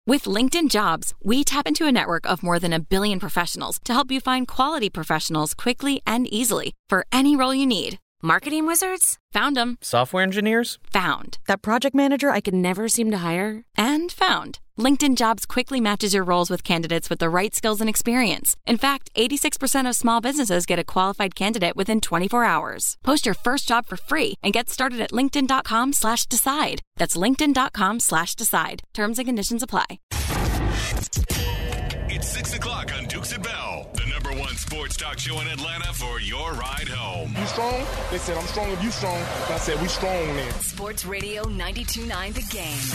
With LinkedIn Jobs, we tap into a network of more than 1 billion professionals to help you find quality professionals quickly and easily for any role you need. Marketing wizards? Found them. Software engineers? Found. That project manager I could never seem to hire? And found. LinkedIn Jobs quickly matches your roles with candidates with the right skills and experience. In fact, 86% of small businesses get a qualified candidate within 24 hours. Post your first job for free and get started at linkedin.com/decide. That's linkedin.com/decide. Terms and conditions apply. It's 6 o'clock on Dukes and Bell, the number one sports talk show in Atlanta for your ride home. You strong? They said, I'm strong if you strong. I said, we strong then. Sports Radio 92.9 The Game.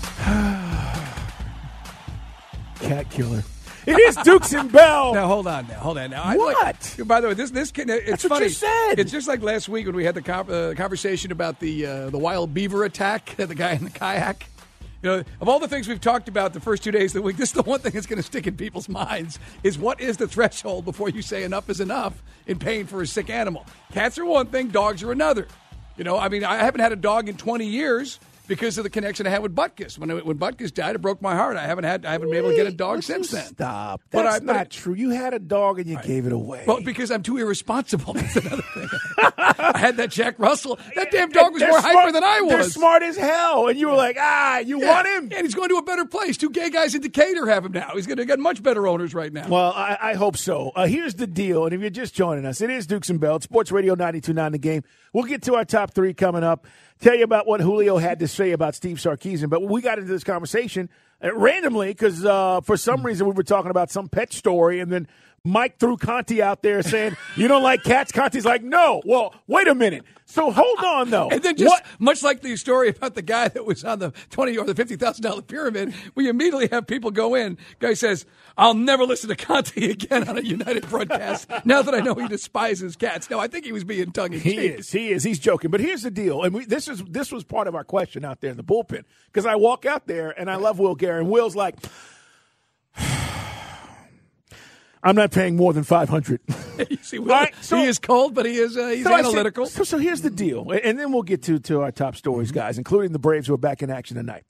Cat killer. It is Dukes and Bell. Now, hold on. Now, what? By the way, this it's That's funny. what you said. It's just like last week when we had the conversation about the wild beaver attack, the guy in the kayak. You know, of all the things we've talked about the first 2 days of the week, this is the one thing that's going to stick in people's minds is what is the threshold before you say enough is enough in paying for a sick animal. Cats are one thing, dogs are another. You know, I mean, I haven't had a dog in 20 years because of the connection I had with Butkus. When Butkus died, it broke my heart. I haven't been able to get a dog since then. Stop. That's not true. You had a dog and you gave it away. Well, because I'm too irresponsible. That's another thing. I had that Jack Russell. That damn dog was more hyper than I was. They're smart as hell. And you were like, you want him? And he's going to a better place. 2 gay guys in Decatur have him now. He's going to get much better owners right now. Well, I hope so. Here's the deal. And if you're just joining us, it is Dukes and Bell, Sports Radio 92.9 The Game. We'll get to our top 3 coming up. Tell you about what Julio had to say about Steve Sarkisian. But we got into this conversation randomly because for some reason we were talking about some pet story, and then Mike threw Conti out there saying, you don't like cats? Conti's like, no. Well, wait a minute. So hold on, though. And then just much like the story about the guy that was on the $20,000 or the $50,000 pyramid, we immediately have people go in. Guy says, I'll never listen to Conti again on a United broadcast now that I know he despises cats. No, I think he was being tongue-in-cheek. He is. He's joking. But here's the deal. And this was part of our question out there in the bullpen. Because I walk out there, and I love Will Guerin. Will's like, I'm not paying more than $500. You see, Will, he is cold, but he's analytical. So here's the deal, and then we'll get to our top stories, guys, including the Braves who are back in action tonight.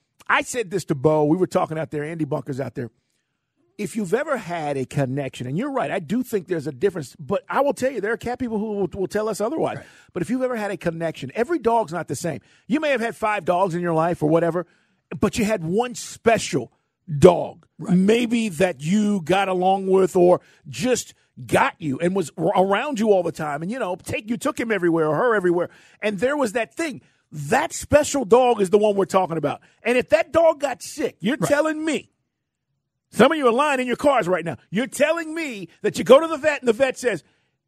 I said this to Bo. We were talking out there. Andy Bunker's out there. If you've ever had a connection, and you're right, I do think there's a difference, but I will tell you, there are cat people who will tell us otherwise. Right. But if you've ever had a connection, every dog's not the same. You may have had 5 dogs in your life or whatever, but you had one special dog, right, maybe that you got along with or just got you and was around you all the time. And, you took him everywhere or her everywhere. And there was that thing. That special dog is the one we're talking about. And if that dog got sick, you're telling me, some of you are lying in your cars right now. You're telling me that you go to the vet and the vet says,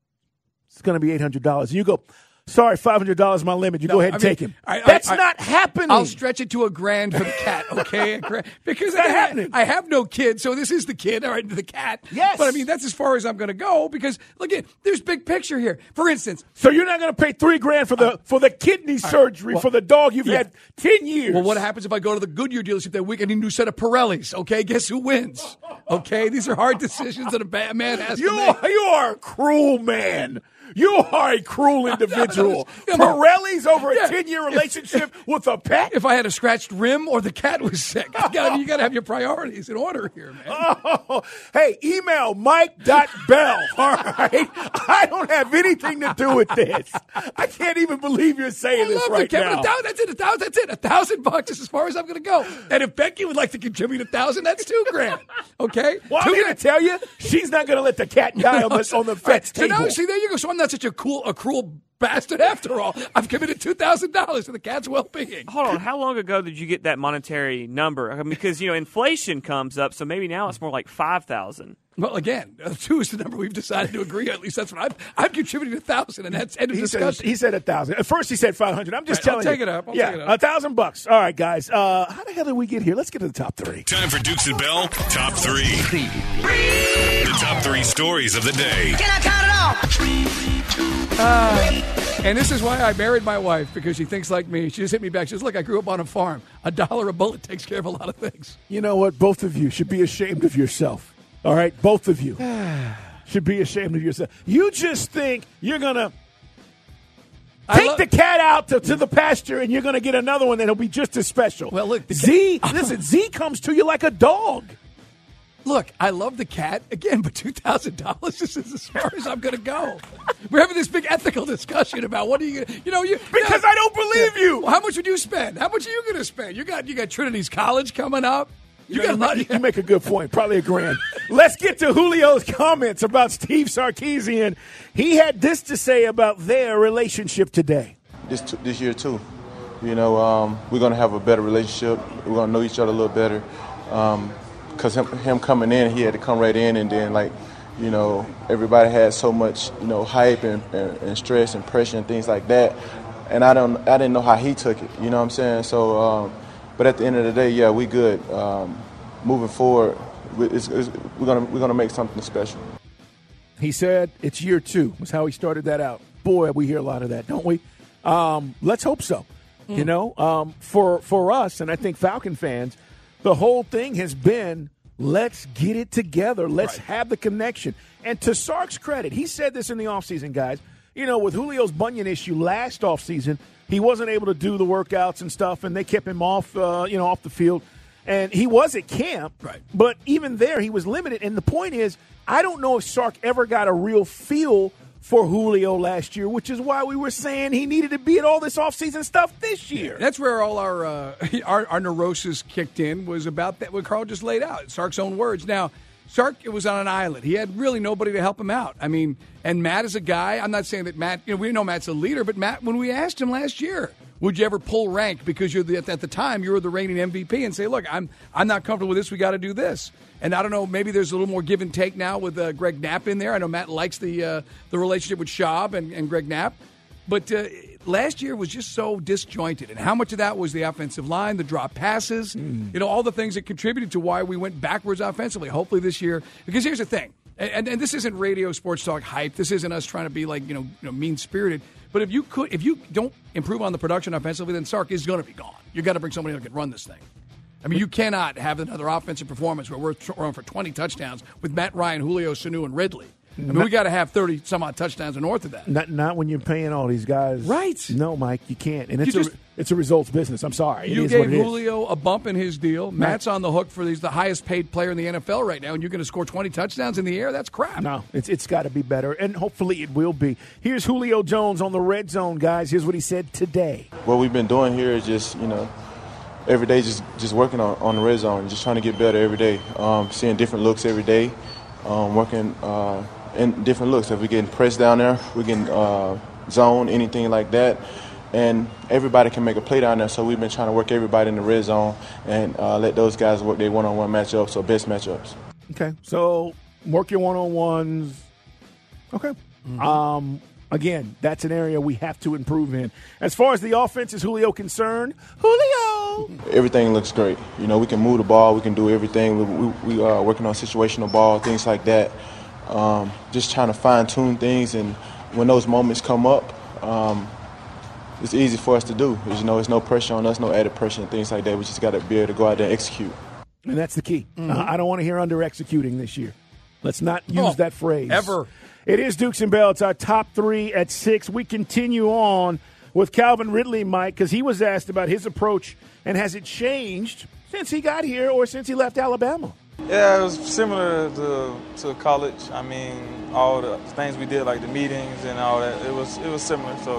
it's going to be $800. And you go, sorry, $500 is my limit. You go ahead and take him. That's not happening. I'll stretch it to $1,000 for the cat, okay? Because I have no kid, so this is the kid, all right, the cat. Yes. But, that's as far as I'm going to go because, look, there's big picture here. For instance. So you're not going to pay $3,000 for the kidney surgery for the dog you've had 10 years. Well, what happens if I go to the Goodyear dealership that week and need a new set of Pirellis, okay? Guess who wins? Okay? These are hard decisions that a bad man has to make. You are a cruel man. You are a cruel individual. Pirelli's over a 10-year relationship with a pet? If I had a scratched rim or the cat was sick. You got to have your priorities in order here, man. Oh, hey, email mike.bell, all right? I don't have anything to do with this. I can't even believe you're saying this right now. That's it. $1,000 is as far as I'm going to go. And if Becky would like to contribute $1,000, that's $2,000. Okay? Well, I'm going to tell you, she's not going to let the cat die on the vet's table. So now, see, there you go. So I'm not such a cruel bastard after all. I've committed $2,000 to the cat's well-being. Hold on. How long ago did you get that monetary number? Because, inflation comes up, so maybe now it's more like $5,000. Well, again, 2 is the number we've decided to agree on. At least that's what I'm contributing $1,000, and that's end of discussion. He said $1,000. At first, he said $500. I'm just telling you. I'll take it up. $1,000. All right, guys. How the hell did we get here? Let's get to the top 3. Time for Dukes and Bell Top 3. The top 3 stories of the day. Can I count it off? And this is why I married my wife, because she thinks like me. She just hit me back. She says, look, I grew up on a farm. $1 a bullet takes care of a lot of things. You know what? Both of you should be ashamed of yourself. All right? Both of you. should be ashamed of yourself. You just think you're going to Take the cat out to the pasture, and you're going to get another one that'll be just as special. Well, look, Z comes to you like a dog. Look, I love the cat, again, but $2,000 is as far as I'm going to go. We're having this big ethical discussion about what are you going to, Because I don't believe you. Well, how much would you spend? How much are you going to spend? You got Trinity's College coming up. You make a good point. Probably $1,000. Let's get to Julio's comments about Steve Sarkisian. He had this to say about their relationship today. This year, too. We're going to have a better relationship. We're going to know each other a little better. Because him coming in, he had to come right in, and then, everybody had so much, hype and stress and pressure and things like that. And I didn't know how he took it, you know what I'm saying? So, but at the end of the day, yeah, we good. Moving forward, we're gonna make something special. He said it's year 2 was how he started that out. Boy, we hear a lot of that, don't we? Let's hope so. For us, and I think Falcon fans, the whole thing has been let's get it together. Let's have the connection. And to Sark's credit, he said this in the offseason, guys. With Julio's bunion issue last offseason, he wasn't able to do the workouts and stuff, and they kept him off, off the field. And he was at camp, but even there he was limited. And the point is, I don't know if Sark ever got a real feel for Julio last year, which is why we were saying he needed to be at all this offseason stuff this year. That's where all our neurosis kicked in, was about that, what Carl just laid out, Sark's own words. Now, Sark was on an island. He had really nobody to help him out. I mean, and Matt is a guy, I'm not saying that Matt, we know Matt's a leader, but Matt, when we asked him last year, would you ever pull rank because at the time you were the reigning MVP and say, look, I'm not comfortable with this, we got to do this. And I don't know, maybe there's a little more give and take now with Greg Knapp in there. I know Matt likes the relationship with Schaub and Greg Knapp. But last year was just so disjointed. And how much of that was the offensive line, the drop passes, all the things that contributed to why we went backwards offensively. Hopefully this year, because here's the thing, and this isn't radio sports talk hype. This isn't us trying to be like, mean-spirited. But if you don't improve on the production offensively, then Sark is going to be gone. You've got to bring somebody who can run this thing. I mean, you cannot have another offensive performance where we're throwing for 20 touchdowns with Matt Ryan, Julio, Sanu, and Ridley. I mean, we got to have 30-some-odd touchdowns north of that. Not when you're paying all these guys. Right. No, Mike, you can't. And it's a results business. I'm sorry. You gave Julio a bump in his deal. Matt's on the hook for the highest-paid player in the NFL right now, and you're going to score 20 touchdowns in the air? That's crap. No, it's got to be better, and hopefully it will be. Here's Julio Jones on the Red Zone, guys. Here's what he said today. What we've been doing here is just, every day just working on the Red Zone, just trying to get better every day, seeing different looks every day, working in different looks. If we're getting pressed down there, we're getting zone, anything like that. And everybody can make a play down there, so we've been trying to work everybody in the red zone and let those guys work their one-on-one matchups or best matchups. Okay, so work your one-on-ones. Okay. Mm-hmm. Again, that's an area we have to improve in. As far as the offense is Julio concerned, Julio! Everything looks great. We can move the ball. We can do everything. We are working on situational ball, things like that. Just trying to fine-tune things, and when those moments come up, it's easy for us to do. There's no pressure on us, no added pressure and things like that. We just got to be able to go out there and execute. And that's the key. Mm-hmm. I don't want to hear under-executing this year. Let's not use that phrase. Ever. It is Dukes and Bell. It's our top 3 at 6. We continue on with Calvin Ridley, Mike, because he was asked about his approach, and has it changed since he got here or since he left Alabama? Yeah, it was similar to college. I mean, all the things we did, like the meetings and all that, it was similar. So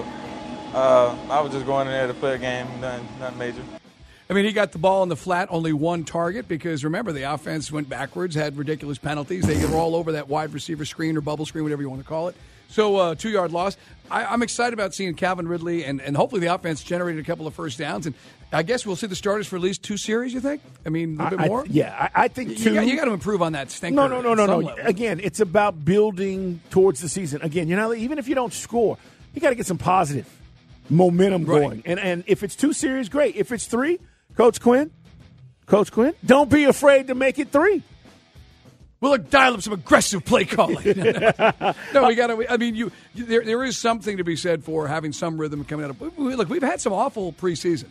I was just going in there to play a game, nothing major. I mean, he got the ball in the flat, only one target, because remember, the offense went backwards, had ridiculous penalties. They were all over that wide receiver screen or bubble screen, whatever you want to call it. So 2-yard loss. I'm excited about seeing Calvin Ridley, and hopefully the offense generated a couple of first downs. And I guess we'll see the starters for at least 2 series, you think? I mean, a little bit more? I think 2. You got to improve on that stinker. No. Again, it's about building towards the season. Again, even if you don't score, you got to get some positive momentum going. And if it's 2 series, great. If it's 3, Coach Quinn, don't be afraid to make it 3. We'll dial up some aggressive play calling. No, we got to. I mean, there is something to be said for having some rhythm coming out of. Look, we've had some awful preseasons.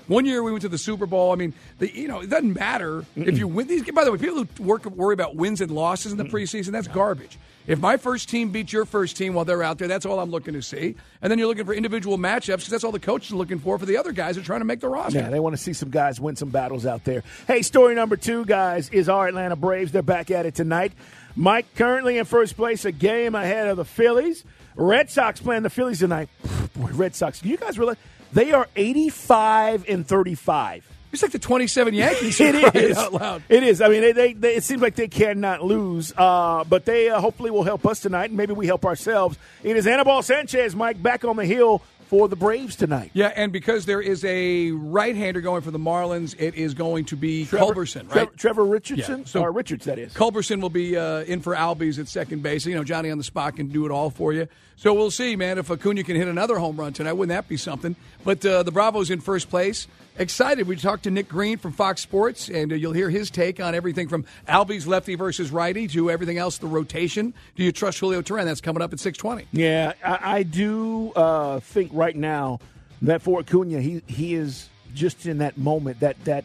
One year we went to the Super Bowl. I mean, it doesn't matter if you win these. By the way, people who worry about wins and losses in the preseason, that's garbage. If my first team beats your first team while they're out there, that's all I'm looking to see. And then you're looking for individual matchups because that's all the coaches are looking for the other guys who are trying to make the roster. Yeah, they want to see some guys win some battles out there. Hey, story number 2, guys, is our Atlanta Braves. They're back at it tonight. Mike currently in first place, a game ahead of the Phillies. Red Sox playing the Phillies tonight. Boy, Red Sox. Do you guys realize they are 85-35? It's like the 27 Yankees. It is. Out loud. It is. I mean, they it seems like they cannot lose, but they hopefully will help us tonight, and maybe we help ourselves. It is Anibal Sanchez, Mike, back on the hill for the Braves tonight. Yeah, and because there is a right-hander going for the Marlins, it is going to be Culberson, right? Trevor Richardson? Yeah. So or Richards, that is. Culberson will be in for Albies at second base. Johnny on the spot can do it all for you. So we'll see, man, if Acuna can hit another home run tonight. Wouldn't that be something? But the Bravos in first place. Excited. We talked to Nick Green from Fox Sports, and you'll hear his take on everything from Albies lefty versus righty to everything else, the rotation. Do you trust Julio Teheran? That's coming up at 6:20. Yeah, I do think right now that for Acuna, he is just in that moment, that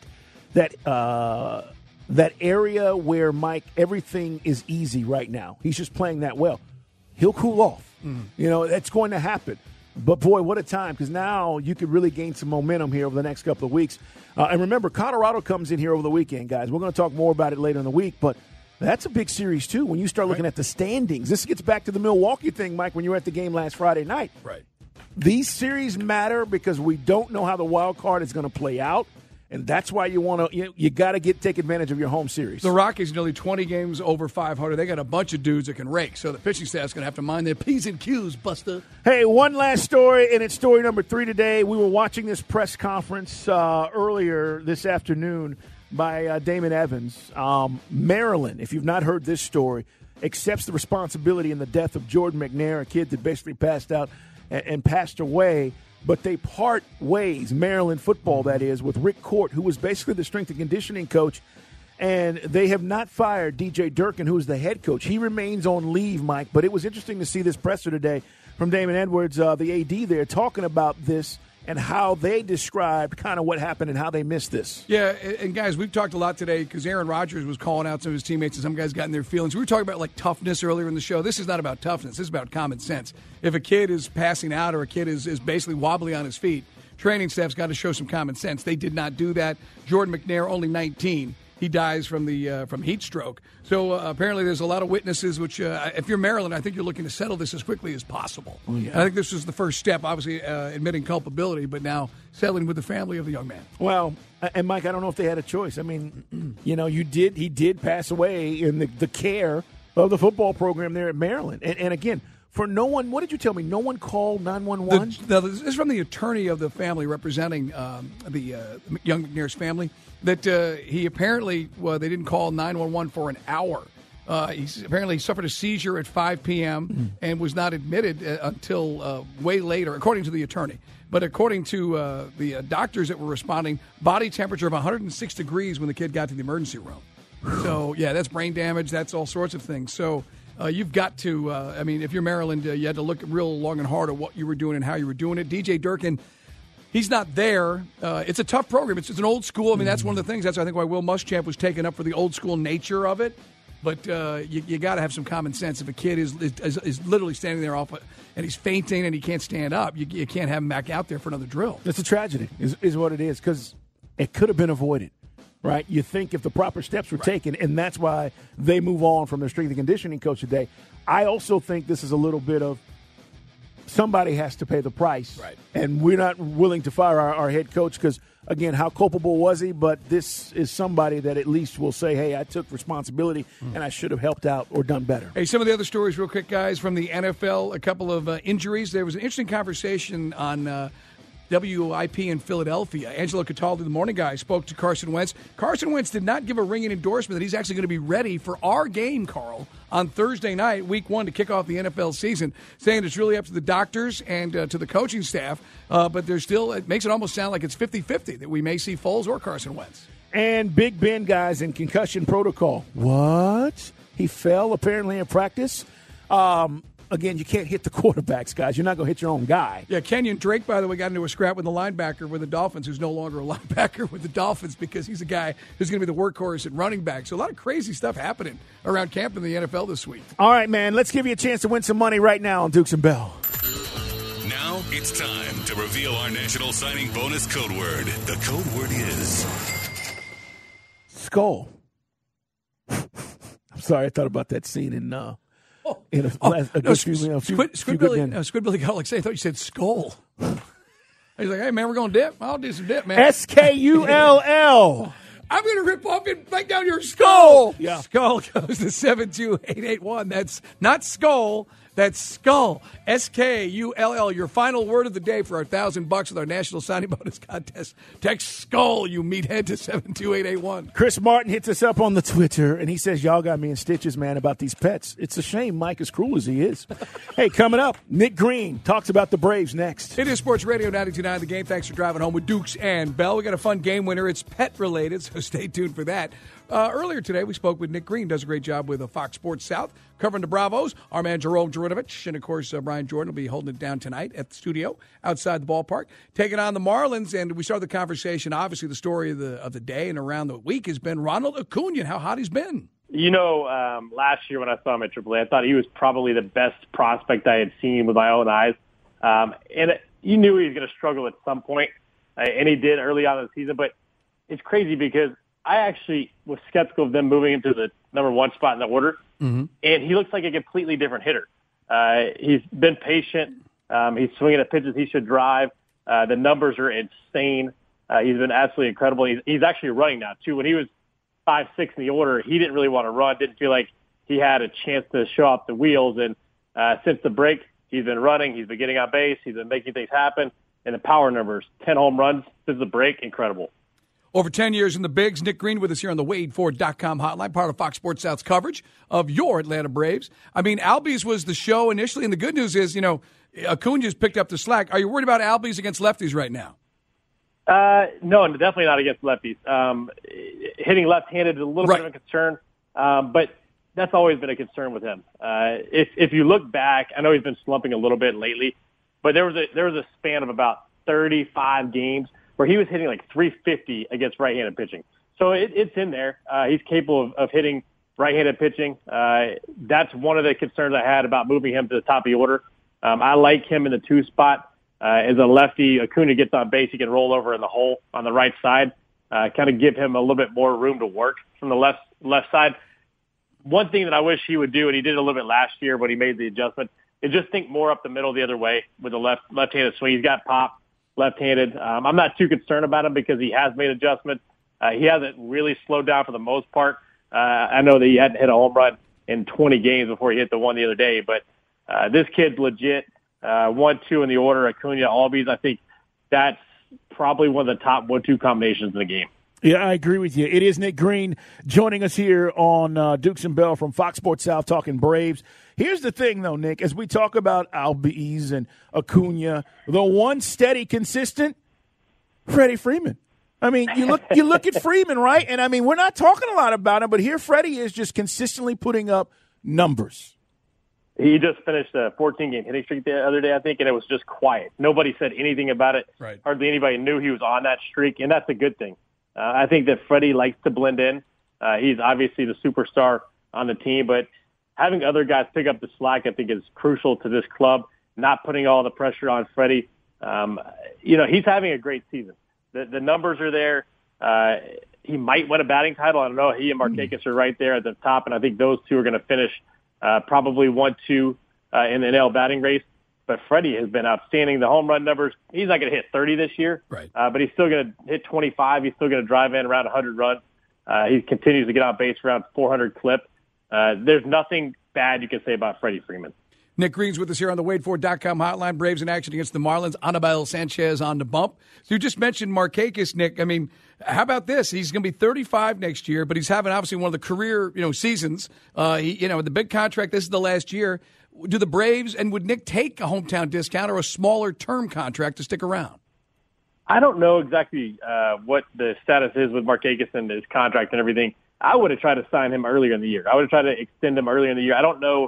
area where, Mike, everything is easy right now. He's just playing that well. He'll cool off. That's going to happen. But, boy, what a time, because now you could really gain some momentum here over the next couple of weeks. And remember, Colorado comes in here over the weekend, guys. We're going to talk more about it later in the week, but that's a big series, too, when you start looking at the standings. This gets back to the Milwaukee thing, Mike, when you were at the game last Friday night. Right. These series matter because we don't know how the wild card is going to play out. And that's why you want to you got to take advantage of your home series. The Rockies nearly 20 games over 500. They got a bunch of dudes that can rake, so the pitching staff's going to have to mind their P's and Q's, Buster. Hey, one last story, and it's story number 3 today. We were watching this press conference earlier this afternoon by Damon Evans. Maryland, if you've not heard this story, accepts the responsibility in the death of Jordan McNair, a kid that basically passed out and passed away. But they part ways, Maryland football, that is, with Rick Court, who was basically the strength and conditioning coach. And they have not fired DJ Durkin, who is the head coach. He remains on leave, Mike. But it was interesting to see this presser today from Damon Edwards, the AD there, talking about this and how they described kind of what happened and how they missed this. Yeah, and guys, we've talked a lot today because Aaron Rodgers was calling out some of his teammates and some guys got in their feelings. We were talking about like toughness earlier in the show. This is not about toughness. This is about common sense. If a kid is passing out or a kid is basically wobbly on his feet, training staff's got to show some common sense. They did not do that. Jordan McNair, only 19. He dies from heat stroke. So apparently there's a lot of witnesses, which if you're Maryland, I think you're looking to settle this as quickly as possible. Oh, yeah. I think this was the first step, obviously admitting culpability, but now settling with the family of the young man. Well, and Mike, I don't know if they had a choice. I mean, he did pass away in the care of the football program there at Maryland. And again, for no one, what did you tell me? No one called 911? This is from the attorney of the family representing the young McNair's family, that he apparently, they didn't call 911 for an hour. He apparently suffered a seizure at 5 p.m. and was not admitted until way later, according to the attorney. But according to the doctors that were responding, body temperature of 106 degrees when the kid got to the emergency room. So, yeah, that's brain damage. That's all sorts of things. So you've got to, if you're Maryland, you had to look real long and hard at what you were doing and how you were doing it. DJ Durkin, he's not there. It's a tough program. It's an old school. I mean, that's one of the things. That's, I think, why Will Muschamp was taken up for the old school nature of it. But you got to have some common sense. If a kid is literally standing there and he's fainting and he can't stand up, you can't have him back out there for another drill. It's a tragedy is what it is, because it could have been avoided. Right? You think if the proper steps were taken, and that's why they move on from their strength and conditioning coach today. I also think this is a little bit of somebody has to pay the price. Right. And we're not willing to fire our head coach because, again, how culpable was he? But this is somebody that at least will say, hey, I took responsibility and I should have helped out or done better. Hey, some of the other stories real quick, guys, from the NFL, a couple of injuries. There was an interesting conversation on WIP in Philadelphia. Angelo Cataldi, the morning guy, spoke to Carson Wentz. Carson Wentz did not give a ringing endorsement that he's actually going to be ready for our game, Carl, on Thursday night, week 1, to kick off the NFL season, saying it's really up to the doctors and to the coaching staff, but there's still, it makes it almost sound like it's 50-50 that we may see Foles or Carson Wentz. And Big Ben, guys, in concussion protocol. What? He fell, apparently, in practice. again, you can't hit the quarterbacks, guys. You're not going to hit your own guy. Yeah, Kenyon Drake, by the way, got into a scrap with the linebacker with the Dolphins, who's no longer a linebacker with the Dolphins because he's a guy who's going to be the workhorse at running back. So a lot of crazy stuff happening around camp in the NFL this week. All right, man, let's give you a chance to win some money right now on Dukes and Bell. Now it's time to reveal our national signing bonus code word. The code word is skull. I'm sorry, I thought about that scene in Squidbilly got like say, I thought you said skull. He's like, hey man, we're gonna dip. I'll do some dip, man. SKULL. I'm going to rip off and bite down your skull. Yeah. Skull goes to 72881. That's not skull. That's skull. SKULL. Your final word of the day for our $1,000 with our national signing bonus contest. Text skull, you meathead, to 72881. Chris Martin hits us up on the Twitter, and he says, y'all got me in stitches, man, about these pets. It's a shame Mike, as cruel as he is. Hey, coming up, Nick Green talks about the Braves next. It is Sports Radio 92.9 The Game. Thanks for driving home with Dukes and Bell. We got a fun game winner. It's pet-related, so stay tuned for that. Earlier today, we spoke with Nick Green. Does a great job with Fox Sports South, covering the Bravos. Our man Jerome Jurinovich, and of course Brian Jordan will be holding it down tonight at the studio outside the ballpark, taking on the Marlins. And we started the conversation. Obviously, the story of the day and around the week has been Ronald Acuna. How hot he's been. You know, last year when I saw him at AAA, I thought he was probably the best prospect I had seen with my own eyes. You knew he was going to struggle at some point, and he did early on in the season. But it's crazy because I actually was skeptical of them moving him to the number one spot in the order, and he looks like a completely different hitter. He's been patient. He's swinging at pitches he should drive. The numbers are insane. He's been absolutely incredible. He's actually running now, too. When he was 5-6 in the order, he didn't really want to run, didn't feel like he had a chance to show off the wheels. And since the break, he's been running. He's been getting on base. He's been making things happen. And the power numbers, 10 home runs since the break, incredible. Over 10 years in the bigs, Nick Green with us here on the WadeFord.com hotline, part of Fox Sports South's coverage of your Atlanta Braves. I mean, Albies was the show initially, and the good news is, Acuna's picked up the slack. Are you worried about Albies against lefties right now? No, definitely not against lefties. Hitting left-handed is a little bit of a concern, but that's always been a concern with him. If you look back, I know he's been slumping a little bit lately, but there was a span of about 35 games where he was hitting like 350 against right-handed pitching. So it's in there. He's capable of hitting right-handed pitching. That's one of the concerns I had about moving him to the top of the order. I like him in the 2 spot. As a lefty, Acuna gets on base, he can roll over in the hole on the right side, kind of give him a little bit more room to work from the left side. One thing that I wish he would do, and he did a little bit last year when he made the adjustment, is just think more up the middle the other way with the left-handed swing. He's got pop. Left-handed. I'm not too concerned about him because he has made adjustments. He hasn't really slowed down for the most part. I know that he hadn't hit a home run in 20 games before he hit the one the other day, but this kid's legit. 1-2 in the order, Acuna, Albies. I think that's probably one of the top 1-2 combinations in the game. Yeah, I agree with you. It is Nick Green joining us here on Dukes and Bell from Fox Sports South talking Braves. Here's the thing, though, Nick, as we talk about Albies and Acuna, the one steady, consistent, Freddie Freeman. I mean, you look at Freeman, right? And, I mean, we're not talking a lot about him, but here Freddie is just consistently putting up numbers. He just finished a 14-game hitting streak the other day, I think, and it was just quiet. Nobody said anything about it. Right. Hardly anybody knew he was on that streak, and that's a good thing. I think that Freddie likes to blend in. He's obviously the superstar on the team, but having other guys pick up the slack, I think, is crucial to this club, not putting all the pressure on Freddie. He's having a great season. The numbers are there. He might win a batting title. I don't know. He and Markakis are right there at the top, and I think those two are going to finish probably 1-2 in the NL batting race. But Freddie has been outstanding. The home run numbers, he's not going to hit 30 this year, right? But he's still going to hit 25. He's still going to drive in around 100 runs. He continues to get on base around 400 clip. There's nothing bad you can say about Freddie Freeman. Nick Green's with us here on the WadeFord.com hotline. Braves in action against the Marlins. Anibal Sanchez on the bump. So you just mentioned Markakis, Nick. I mean, how about this? He's going to be 35 next year, but he's having obviously one of the career seasons. The big contract. This is the last year. Do the Braves and would Nick take a hometown discount or a smaller term contract to stick around? I don't know exactly what the status is with Markakis and his contract and everything. I would have tried to sign him earlier in the year. I would have tried to extend him earlier in the year. I don't know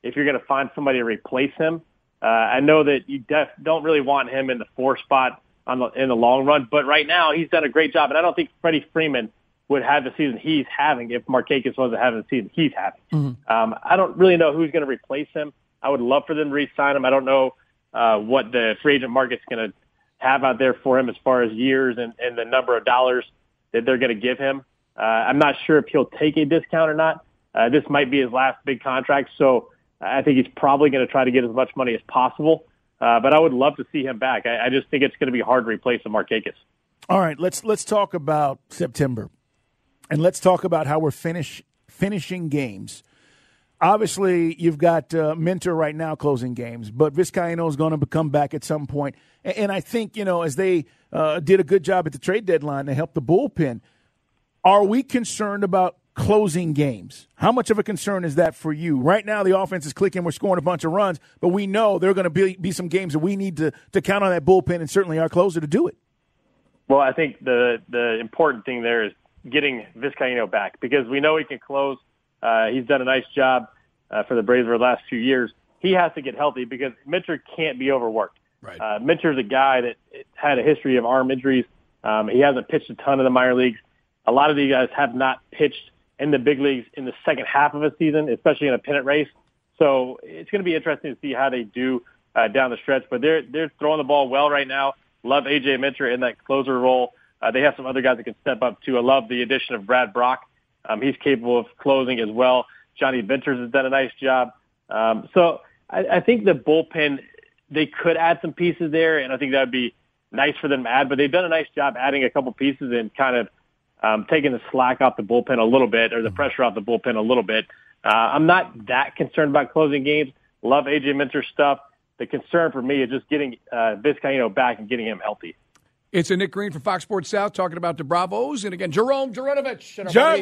if you're going to find somebody to replace him. I know that you don't really want him in the 4 spot in the long run, but right now he's done a great job, and I don't think Freddie Freeman would have the season he's having if Markakis wasn't having the season he's having. Mm-hmm. I don't really know who's going to replace him. I would love for them to re-sign him. I don't know what the free agent market's going to have out there for him as far as years and the number of dollars that they're going to give him. I'm not sure if he'll take a discount or not. This might be his last big contract, so I think he's probably going to try to get as much money as possible. But I would love to see him back. I just think it's going to be hard to replace a Markakis. All right, let's talk about September, and let's talk about how we're finishing games. Obviously, you've got Minter right now closing games, but Vizcaino is going to come back at some point. And I think, as they did a good job at the trade deadline to help the bullpen, are we concerned about closing games? How much of a concern is that for you? Right now, the offense is clicking. We're scoring a bunch of runs, but we know there are going to be some games that we need to count on that bullpen and certainly our closer to do it. Well, I think the important thing there is getting Vizcaino back because we know he can close. He's done a nice job for the Braves over the last few years. He has to get healthy because Minter can't be overworked. Right. Minter's a guy that had a history of arm injuries. He hasn't pitched a ton in the minor leagues. A lot of these guys have not pitched in the big leagues in the second half of a season, especially in a pennant race. So it's going to be interesting to see how they do down the stretch. But they're throwing the ball well right now. Love A.J. Minter in that closer role. They have some other guys that can step up too. I love the addition of Brad Brock. He's capable of closing as well. Johnny Venters has done a nice job. So I think the bullpen, they could add some pieces there, and I think that would be nice for them to add. But they've done a nice job adding a couple pieces and kind of taking the slack off the bullpen a little bit or the pressure off the bullpen a little bit. I'm not that concerned about closing games. Love A.J. Minter's stuff. The concern for me is just getting Vizcaino back and getting him healthy. It's a Nick Green from Fox Sports South talking about the Bravos. And again, Jerome Jaranovich.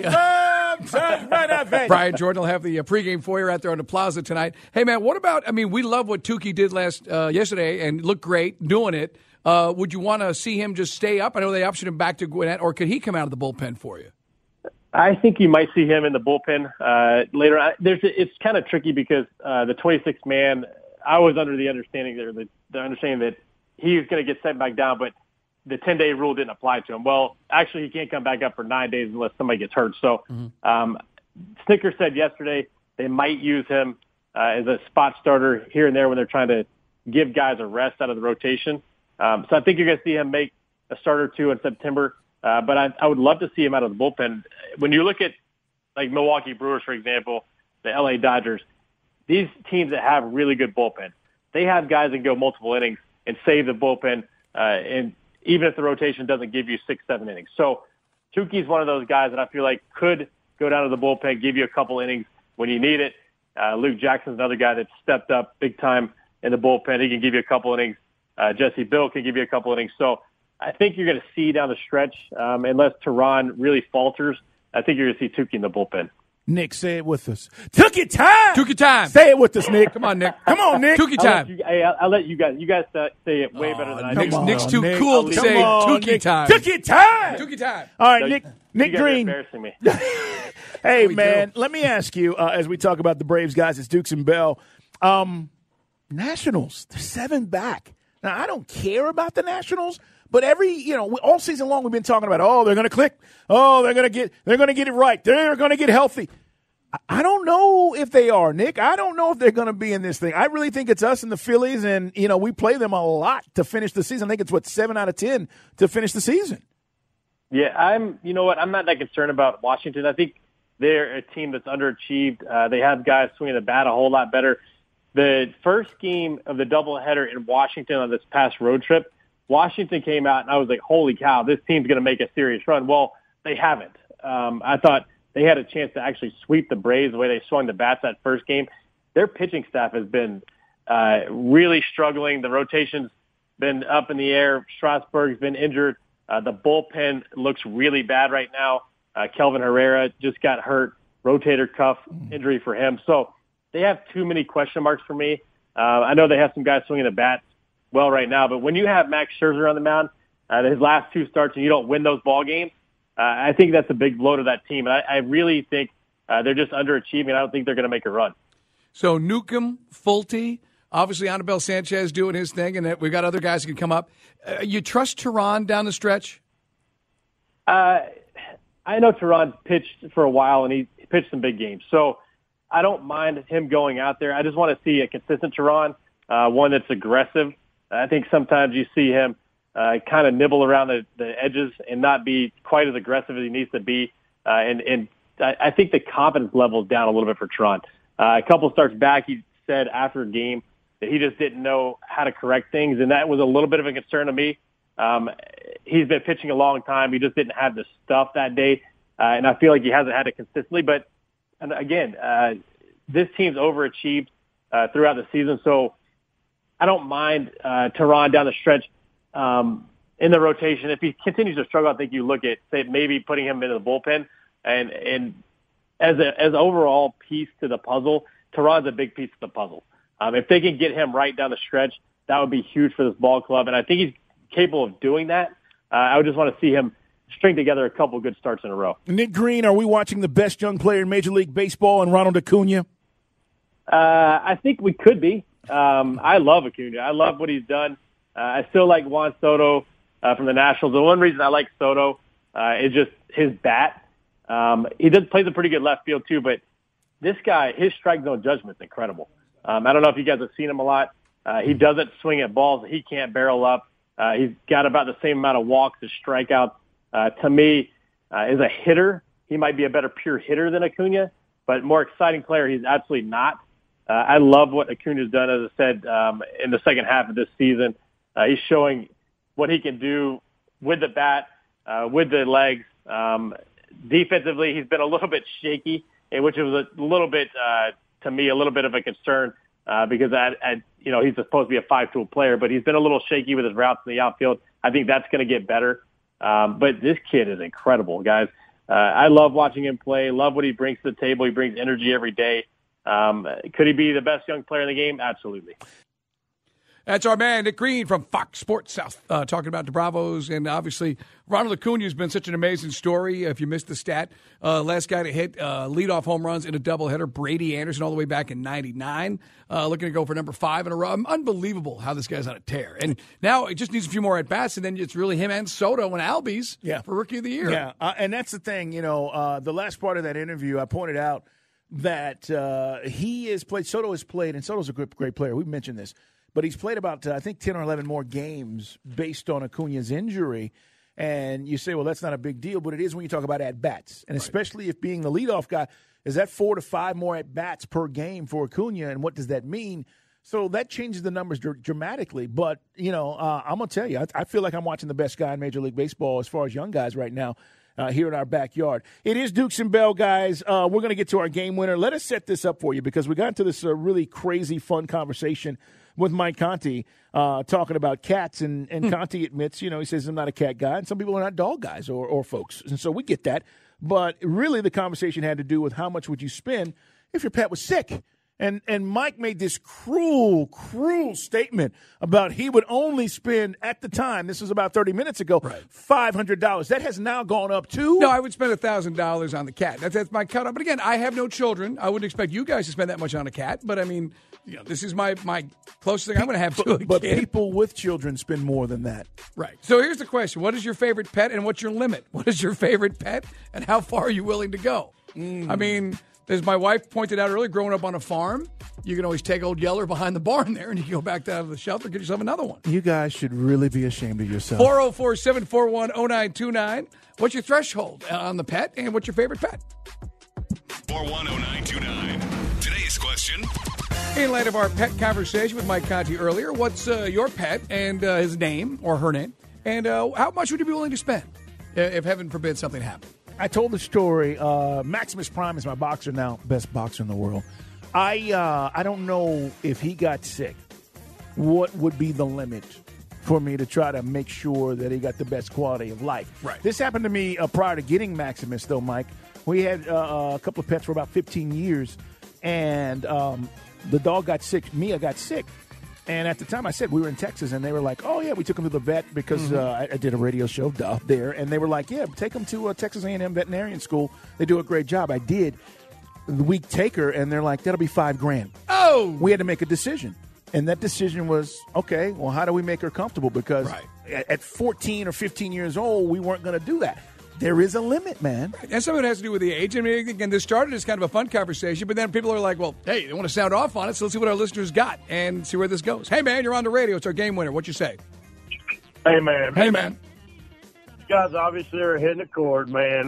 Brian Jordan will have the pregame foyer out there on the plaza tonight. Hey, man, what about, we love what Tukey did yesterday and looked great doing it. Would you want to see him just stay up? I know they optioned him back to Gwinnett, or could he come out of the bullpen for you? I think you might see him in the bullpen later on. It's kind of tricky because the 26th man, I was under the understanding that he was going to get sent back down, but the 10-day rule didn't apply to him. Well, actually, he can't come back up for 9 days unless somebody gets hurt. So Snicker said yesterday they might use him as a spot starter here and there when they're trying to give guys a rest out of the rotation. So I think you're going to see him make a start or two in September. But I would love to see him out of the bullpen. When you look at, like, Milwaukee Brewers, for example, the LA Dodgers, these teams that have really good bullpen, they have guys that go multiple innings and save the bullpen, and even if the rotation doesn't give you 6-7 innings. So Tukey's one of those guys that I feel like could go down to the bullpen, give you a couple innings when you need it. Luke Jackson's another guy that's stepped up big time in the bullpen. He can give you a couple innings. Jesse Bill can give you a couple innings. So I think you're going to see down the stretch, unless Teheran really falters, I think you're going to see Tukey in the bullpen. Nick, say it with us. Tukey time! Tukey time! Say it with us, Nick. Come on, Nick. Come on, Nick. Tukey time. I'll let you guys. You guys say it way better than I do. Nick's too cool to say Tukey time. Tukey time! Tukey time. All right, Nick you Green. Guys are embarrassing me. Hey, man, let me ask you, as we talk about the Braves guys, it's Dukes and Bell. Nationals, they're 7 back. Now, I don't care about the Nationals, but all season long we've been talking about, they're going to click. They're going to get it right. They're going to get healthy. I don't know if they are, Nick. I don't know if they're going to be in this thing. I really think it's us and the Phillies, and, we play them a lot to finish the season. I think it's, 7 out of 10 to finish the season. Yeah, I'm not that concerned about Washington. I think they're a team that's underachieved. They have guys swinging the bat a whole lot better. The first game of the doubleheader in Washington on this past road trip, Washington came out, and I was like, holy cow, this team's going to make a serious run. Well, they haven't. I thought they had a chance to actually sweep the Braves the way they swung the bats that first game. Their pitching staff has been really struggling. The rotation's been up in the air. Strasburg's been injured. The bullpen looks really bad right now. Kelvin Herrera just got hurt, rotator cuff injury for him. So they have too many question marks for me. I know they have some guys swinging the bat well right now, but when you have Max Scherzer on the mound, his last 2 starts, and you don't win those ball games, I think that's a big blow to that team. And I really think they're just underachieving. I don't think they're going to make a run. So Newcomb, Fulte, obviously Anibal Sanchez doing his thing, and we got other guys who can come up. You trust Teron down the stretch? I know Teron's pitched for a while, and he pitched some big games. So I don't mind him going out there. I just want to see a consistent Teron, one that's aggressive. I think sometimes you see him kind of nibble around the edges and not be quite as aggressive as he needs to be. And I think the confidence level is down a little bit for Teron. A couple starts back, he said after a game that he just didn't know how to correct things, and that was a little bit of a concern to me. He's been pitching a long time. He just didn't have the stuff that day, and I feel like he hasn't had it consistently. But again, this team's overachieved throughout the season, so I don't mind Teron down the stretch in the rotation. If he continues to struggle, I think you look at, say, maybe putting him into the bullpen. And as an overall piece to the puzzle, Teron's a big piece of the puzzle. If they can get him right down the stretch, that would be huge for this ball club. And I think he's capable of doing that. I would just want to see him string together a couple good starts in a row. Nick Green, are we watching the best young player in Major League Baseball and Ronald Acuna? I think we could be. I love Acuna. I love what he's done. I still like Juan Soto from the Nationals. The one reason I like Soto is just his bat. He plays a pretty good left field too, but this guy, his strike zone judgment is incredible. I don't know if you guys have seen him a lot. He doesn't swing at balls that he can't barrel up. He's got about the same amount of walks as strikeouts. To me, as a hitter, he might be a better pure hitter than Acuna, but more exciting player, he's absolutely not. I love what Acuna's done, as I said, in the second half of this season. He's showing what he can do with the bat, with the legs. Defensively, he's been a little bit shaky, which was a little bit, to me, a little bit of a concern because he's supposed to be a 5-tool player, but he's been a little shaky with his routes in the outfield. I think that's going to get better. But this kid is incredible, guys. I love watching him play, love what he brings to the table. He brings energy every day. Could he be the best young player in the game? Absolutely. That's our man, Nick Green from Fox Sports South, talking about the Bravos. And obviously, Ronald Acuna has been such an amazing story. If you missed the stat, last guy to hit leadoff home runs in a doubleheader, Brady Anderson, all the way back in '99, looking to go for number 5 in a row. Unbelievable how this guy's on a tear. And now it just needs a few more at-bats, and then it's really him and Soto and Albies for Rookie of the Year. Yeah, and that's the thing. The last part of that interview, I pointed out that Soto has played, and Soto's a great player. We've mentioned this. But he's played about, I think, 10 or 11 more games based on Acuna's injury. And you say, well, that's not a big deal, but it is when you talk about at-bats. And especially if being the leadoff guy, is that 4 to 5 more at-bats per game for Acuna, and what does that mean? So that changes the numbers dramatically. But, I'm going to tell you, I feel like I'm watching the best guy in Major League Baseball as far as young guys right now here in our backyard. It is Dukes and Bell, guys. We're going to get to our game winner. Let us set this up for you because we got into this really crazy, fun conversation with Mike Conti talking about cats, and Conti admits, he says, I'm not a cat guy, and some people are not dog guys or folks, and so we get that. But really the conversation had to do with how much would you spend if your pet was sick. And Mike made this cruel statement about he would only spend, at the time, this was about 30 minutes ago, $500. That has now gone up to? No, I would spend $1,000 on the cat. That's my cutoff. But again, I have no children. I wouldn't expect you guys to spend that much on a cat. But I mean, this is my closest thing I'm going to have to a kid. But people with children spend more than that. Right. So here's the question. What is your favorite pet and what's your limit? What is your favorite pet and how far are you willing to go? I mean, as my wife pointed out earlier, growing up on a farm, you can always take old Yeller behind the barn there and you can go back down to the shelter and get yourself another one. You guys should really be ashamed of yourself. 404-741-0929. What's your threshold on the pet and what's your favorite pet? 410-929. Today's question. In light of our pet conversation with Mike Conti earlier, what's your pet and his name or her name? And how much would you be willing to spend if, heaven forbid, something happened? I told the story. Maximus Prime is my boxer now, best boxer in the world. I don't know if he got sick, what would be the limit for me to try to make sure that he got the best quality of life. Right. This happened to me prior to getting Maximus, though, Mike. We had a couple of pets for about 15 years, and the dog got sick. Mia got sick. And at the time, I said we were in Texas, and they were like, oh, yeah, we took him to the vet because I did a radio show there. And they were like, yeah, take him to Texas A&M Veterinarian School. They do a great job. I did. We take her, and they're like, that'll be $5,000. Oh! We had to make a decision. And that decision was, okay, well, how do we make her comfortable? Because at 14 or 15 years old, we weren't going to do that. There is a limit, man. And some of it has to do with the age. I mean, again, this started as kind of a fun conversation, but then people are like, well, hey, they want to sound off on it, so let's see what our listeners got and see where this goes. Hey, man, you're on the radio. It's our game winner. What you say? Hey, man. Hey, man. You guys obviously are hitting a chord, man.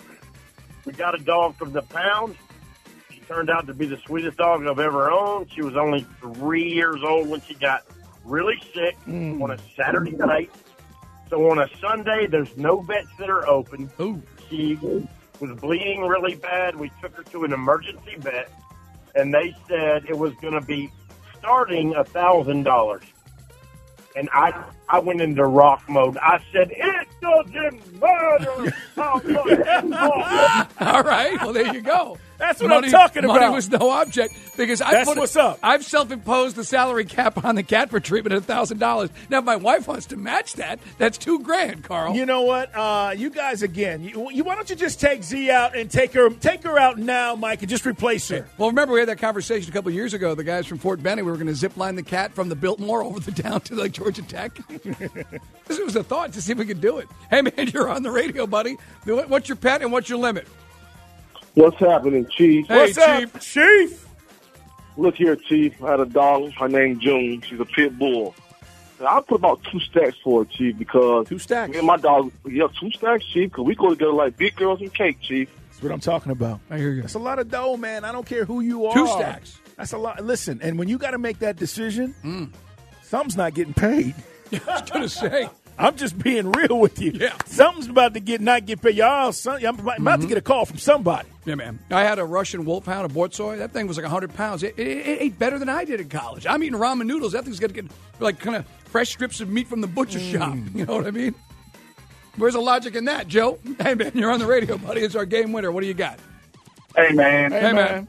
We got a dog from the pound. She turned out to be the sweetest dog I've ever owned. She was only 3 years old when she got really sick on a Saturday night. So on a Sunday, there's no vets that are open. Ooh. She was bleeding really bad. We took her to an emergency vet, and they said it was going to be starting $1,000. And I went into rock mode. I said, it doesn't matter how much it costs. All right. Well, there you go. That's what I'm talking about. Money was no object because That's what's up. I've self-imposed the salary cap on the cat for treatment at $1,000. Now, if my wife wants to match that, that's $2,000, Carl. You know what? You guys again. Why don't you just take Z out and take her out now, Mike, and just replace her? Well, remember we had that conversation a couple of years ago. The guys from Fort Benning, we were going to zip line the cat from the Biltmore over down to like Georgia Tech. This was a thought to see if we could do it. Hey, man, you're on the radio, buddy. What's your pet and what's your limit? What's happening, Chief? Hey, What's up, Chief? Look here, Chief. I had a dog. Her name June. She's a pit bull. And I put about 2 stacks for her, Chief, because 2 stacks. Me and my dog, 2 stacks, Chief, because we go together like big girls and cake, Chief. That's what I'm talking about. I hear you. That's a lot of dough, man. I don't care who you are. 2 stacks. That's a lot. Listen, and when you got to make that decision, something's not getting paid. I was going to say. I'm just being real with you. Yeah. Something's about to not get paid. I'm about to get a call from somebody. Yeah, man. I had a Russian wolfhound, a Borzoi. That thing was like 100 pounds. It ate better than I did in college. I'm eating ramen noodles. That thing's going to get like kind of fresh strips of meat from the butcher shop. You know what I mean? Where's the logic in that, Joe? Hey, man, you're on the radio, buddy. It's our game winner. What do you got? Hey, man. Hey, man.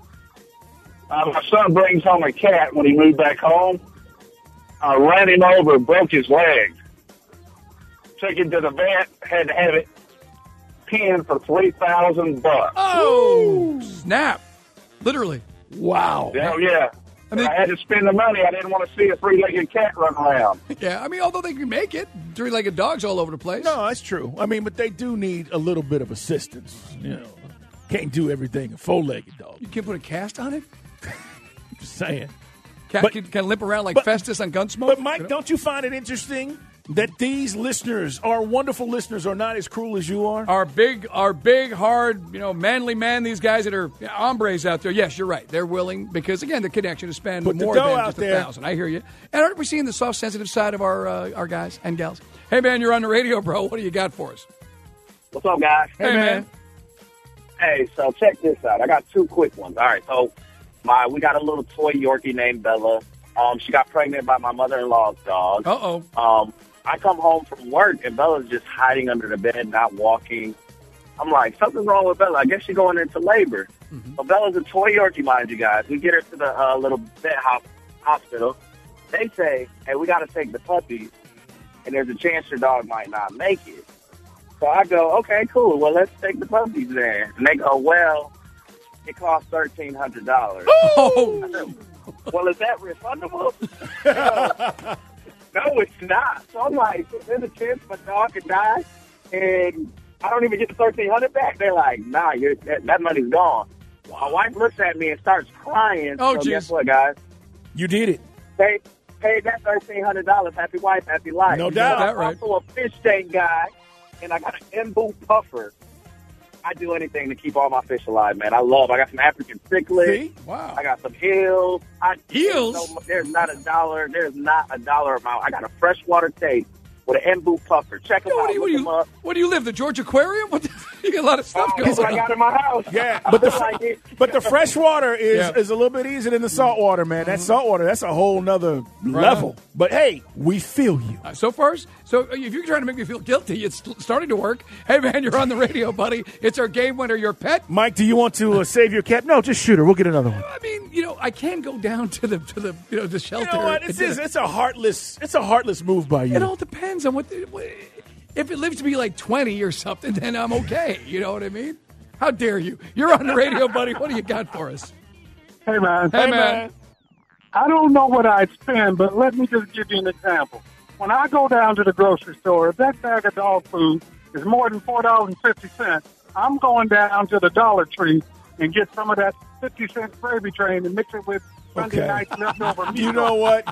My son brings home a cat when he moved back home. I ran him over, broke his leg. Took him to the vet, had to have it pinned for $3,000. Oh, snap. Literally. Wow. Hell yeah. I had to spend the money. I didn't want to see a 3-legged cat run around. Yeah, I mean, although they can make it, 3-legged dogs all over the place. No, that's true. I mean, but they do need a little bit of assistance. You know, can't do everything a 4-legged dog. You can't put a cast on it? Just saying. Cat can limp around like Festus on Gunsmoke? But, Mike, don't you find it interesting that these listeners, our wonderful listeners, are not as cruel as you are? Our big, hard, manly man, these guys that are hombres out there, yes, you're right. They're willing because, again, the connection to spend Put the more dough than out just there. 1,000. I hear you. And aren't we seeing the soft, sensitive side of our guys and gals? Hey, man, you're on the radio, bro. What do you got for us? What's up, guys? Hey, man. Hey, so check this out. I got 2 quick ones. All right, so we got a little toy Yorkie named Bella. She got pregnant by my mother-in-law's dog. Uh-oh. I come home from work, and Bella's just hiding under the bed, not walking. I'm like, something's wrong with Bella. I guess she's going into labor. Mm-hmm. So Bella's a toy Yorkie, mind you guys. We get her to the little vet hospital. They say, hey, we got to take the puppies, and there's a chance your dog might not make it. So I go, okay, cool. Well, let's take the puppies there. And they go, well, it costs $1,300. Oh! Well, is that refundable? No, it's not. So I'm like, there's a chance my dog could die, and I don't even get the $1,300 back. They're like, nah, that money's gone. My wife looks at me and starts crying. Oh, so geez. guess what, guys? You did it. Pay that $1,300. Happy wife, happy life. No doubt. I'm also a fish tank guy, and I got an emboot puffer. I do anything to keep all my fish alive, man. I got some African cichlids. See? Wow. I got some eels. Eels? There's not a dollar amount. I got a freshwater tape with an emboot puffer. Check them out. Look them up. What do you live, the George Aquarium? You got a lot of stuff going That's what on. I got in my house. Yeah, but the fresh water is a little bit easier than the salt water, man. That salt water, that's a whole nother level. But, hey, we feel you. So if you're trying to make me feel guilty, it's starting to work. Hey, man, you're on the radio, buddy. It's our game winner, your pet. Mike, do you want to save your cat? No, just shoot her. We'll get another one. I mean, I can go down to the shelter. You know what? It's a heartless move by you. It all depends on if it lives to be like 20 or something, then I'm okay. You know what I mean? How dare you? You're on the radio, buddy. What do you got for us? Hey, man. Hey, man. I don't know what I'd spend, but let me just give you an example. When I go down to the grocery store, if that bag of dog food is more than $4.50, I'm going down to the Dollar Tree and get some of that 50-cent gravy train and mix it with Sunday night's leftover meat. You know what?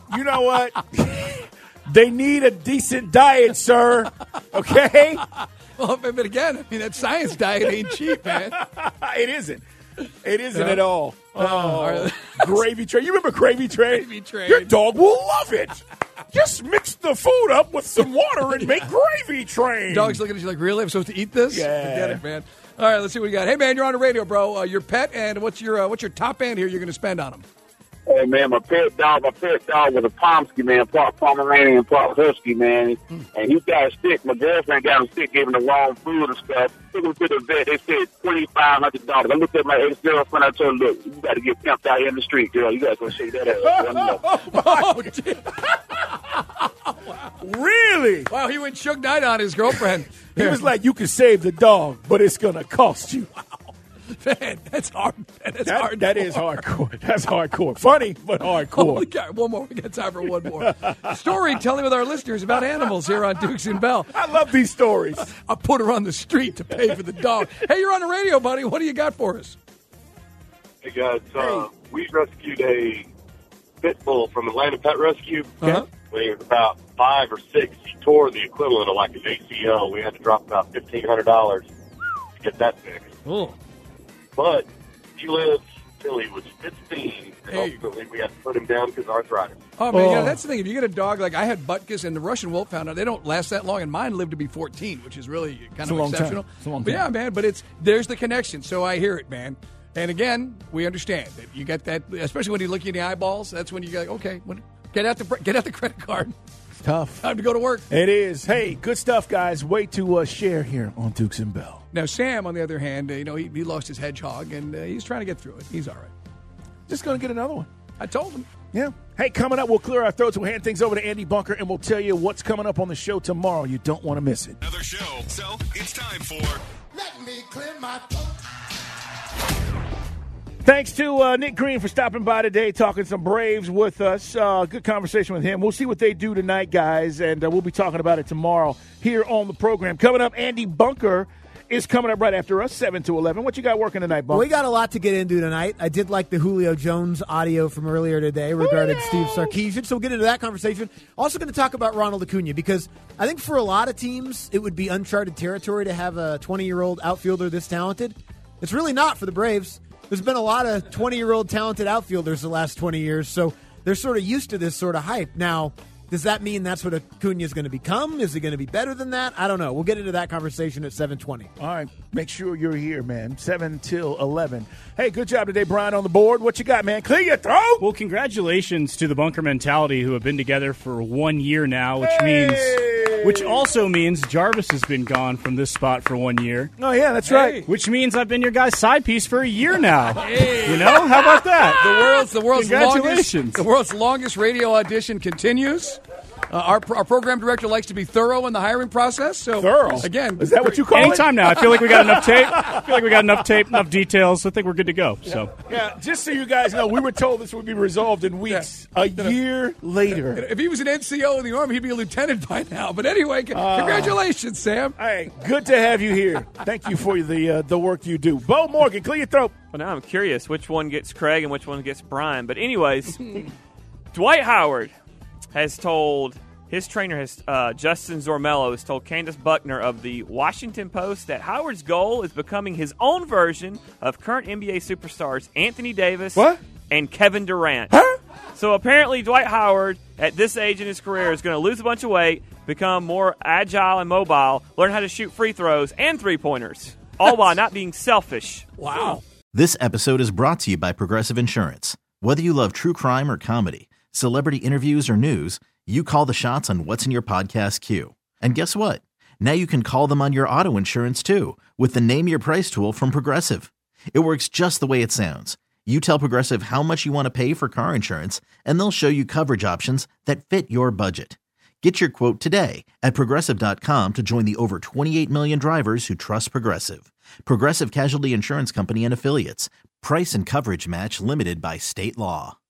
They need a decent diet, sir. Okay? Well, but again, I mean, that science diet ain't cheap, man. It isn't. It isn't at all. Oh, gravy train. You remember gravy train? Gravy train. Your dog will love it. Just mix the food up with some water and make gravy train. Dog's looking at you like, really? I'm supposed to eat this? Yeah. Forget it, man. All right, let's see what we got. Hey, man, you're on the radio, bro. Your pet, and what's your top end here you're going to spend on him? Hey, man, my pet dog was a Pomsky, man, part Pomeranian, part Husky, man. And he got sick. My girlfriend got him sick, gave him the wrong food and stuff. Took him to the vet. They said $2,500. I looked at my ex-girlfriend. I told her, look, you got to get pimped out here in the street, girl. You got to go shake that ass. Really? Wow, he went Suge Knight on his girlfriend. He was like, you can save the dog, but it's going to cost you. Man, that's hard. That is hardcore. That's hardcore. Funny, but hardcore. Oh, we got one more. We got time for one more. Storytelling with our listeners about animals here on Dukes and Bell. I love these stories. I put her on the street to pay for the dog. Hey, you're on the radio, buddy. What do you got for us? Hey, guys. We rescued a pit bull from Atlanta Pet Rescue. Uh-huh. When he was about 5 or 6, he tore the equivalent of like an ACL. We had to drop about $1,500 to get that fixed. Oh. But he lived till he was 15, and ultimately we had to put him down because of arthritis. Oh, man, yeah, that's the thing. If you get a dog, like I had Butkus and the Russian Wolfhound, they don't last that long, and mine lived to be 14, which is really kind of exceptional. It's a long but time. yeah, man, but there's the connection, so I hear it, man. And again, we understand that you get that, especially when you look in the eyeballs, that's when you go, okay, get out the credit card. It's tough. Time to go to work. It is. Hey, good stuff, guys. Way to share here on Dukes and Bell. Now, Sam, on the other hand, he lost his hedgehog, and he's trying to get through it. He's all right. Just going to get another one. I told him. Yeah. Hey, coming up, we'll clear our throats. We'll hand things over to Andy Bunker, and we'll tell you what's coming up on the show tomorrow. You don't want to miss it. Another show. So it's time for Let me clear my throat. Thanks to Nick Green for stopping by today, talking some Braves with us. Good conversation with him. We'll see what they do tonight, guys, and we'll be talking about it tomorrow here on the program. Coming up, Andy Bunker is coming up right after us, 7 to 11. What you got working tonight, Bunker? Well, we got a lot to get into tonight. I did like the Julio Jones audio from earlier today regarding Steve Sarkisian, so we'll get into that conversation. Also going to talk about Ronald Acuna because I think for a lot of teams it would be uncharted territory to have a 20-year-old outfielder this talented. It's really not for the Braves. There's been a lot of 20-year-old talented outfielders the last 20 years, so they're sort of used to this sort of hype. Now, does that mean that's what Acuna is going to become? Is he going to be better than that? I don't know. We'll get into that conversation at 7:20. All right. Make sure you're here, man. 7 till 11. Hey, good job today, Brian, on the board. What you got, man? Clear your throat. Well, congratulations to the Bunker Mentality, who have been together for 1 year now, which also means Jarvis has been gone from this spot for 1 year. Oh, yeah, that's right. Which means I've been your guy's side piece for a year now. Hey. You know? How about that? The world's Congratulations. The world's longest radio audition continues. Our program director likes to be thorough in the hiring process. So thorough? Again, is that what you call Anytime now. I feel like we got enough tape. Enough details. I think we're good to go. So yeah, just so you guys know, we were told this would be resolved in weeks. A year later. If he was an NCO in the Army, he'd be a lieutenant by now. But anyway, congratulations, Sam. Hey, good to have you here. Thank you for the work you do. Bo Morgan, clear your throat. Well, now I'm curious which one gets Craig and which one gets Brian. But anyways, Dwight Howard has told his trainer, Justin Zormello, has told Candace Buckner of the Washington Post that Howard's goal is becoming his own version of current NBA superstars Anthony Davis and Kevin Durant. So apparently Dwight Howard, at this age in his career, is going to lose a bunch of weight, become more agile and mobile, learn how to shoot free throws and three-pointers, all while not being selfish. Wow. This episode is brought to you by Progressive Insurance. Whether you love true crime or comedy, celebrity interviews or news, you call the shots on what's in your podcast queue. And guess what? Now you can call them on your auto insurance too with the Name Your Price tool from Progressive. It works just the way it sounds. You tell Progressive how much you want to pay for car insurance, and they'll show you coverage options that fit your budget. Get your quote today at Progressive.com to join the over 28 million drivers who trust Progressive. Progressive Casualty Insurance Company and Affiliates. Price and coverage match limited by state law.